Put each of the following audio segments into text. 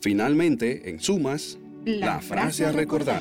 Finalmente, en sumas, la frase a recordar.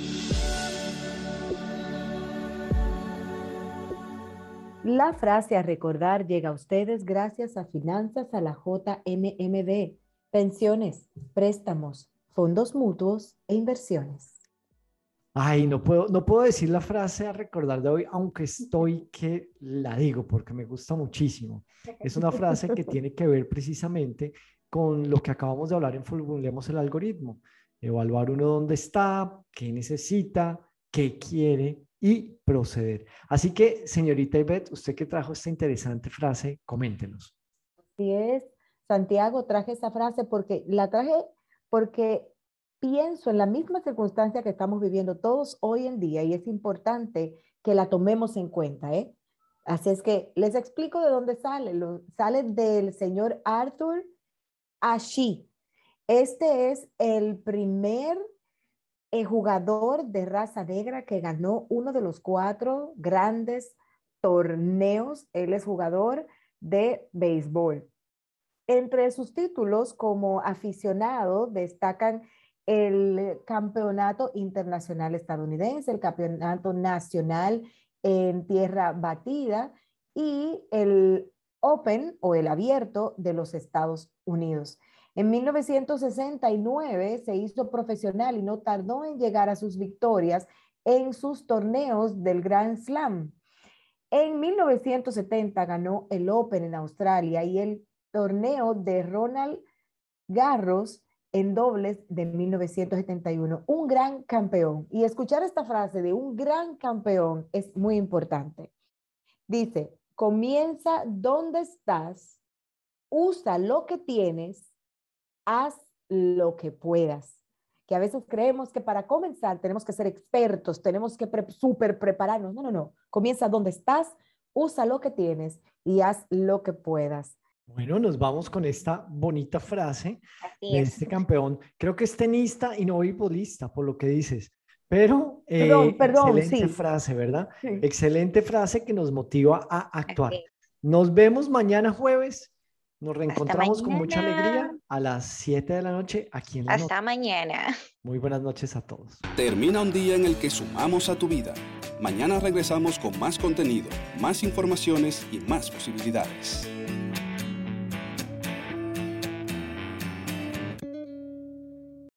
La frase a recordar llega a ustedes gracias a Finanzas a la JMMD, pensiones, préstamos, fondos mutuos e inversiones. Ay, no puedo decir la frase a recordar de hoy, aunque estoy que la digo porque me gusta muchísimo. Es una frase que tiene que ver precisamente con lo que acabamos de hablar en Formulemos el Algoritmo. Evaluar uno dónde está, qué necesita, qué quiere y proceder. Así que, señorita Ivette, usted que trajo esta interesante frase, coméntenos. Así es, Santiago, traje esa frase porque pienso en la misma circunstancia que estamos viviendo todos hoy en día y es importante que la tomemos en cuenta, ¿eh? Así es que les explico de dónde sale. Sale del señor Arthur Ashe. Este es el primer jugador de raza negra que ganó uno de los 4 grandes torneos. Él es jugador de béisbol. Entre sus títulos como aficionado destacan el Campeonato Internacional Estadounidense, el Campeonato Nacional en Tierra Batida y el Open o el Abierto de los Estados Unidos. En 1969 se hizo profesional y no tardó en llegar a sus victorias en sus torneos del Grand Slam. En 1970 ganó el Open en Australia y el torneo de Roland Garros en dobles de 1971. Un gran campeón. Y escuchar esta frase de un gran campeón es muy importante. Dice, comienza donde estás, usa lo que tienes, haz lo que puedas. Que a veces creemos que para comenzar tenemos que ser expertos, tenemos que súper prepararnos. No. Comienza donde estás, usa lo que tienes y haz lo que puedas. Bueno, nos vamos con esta bonita frase Así de es. este campeón. Creo que es tenista y no beisbolista, por lo que dices. Pero Perdón, excelente sí. frase, ¿verdad? Sí. Excelente frase que nos motiva a actuar. Nos vemos mañana jueves. Nos reencontramos con mucha alegría a las 7 de la noche aquí en La Nota. Hasta mañana. Muy buenas noches a todos. Termina un día en el que sumamos a tu vida. Mañana regresamos con más contenido, más informaciones y más posibilidades.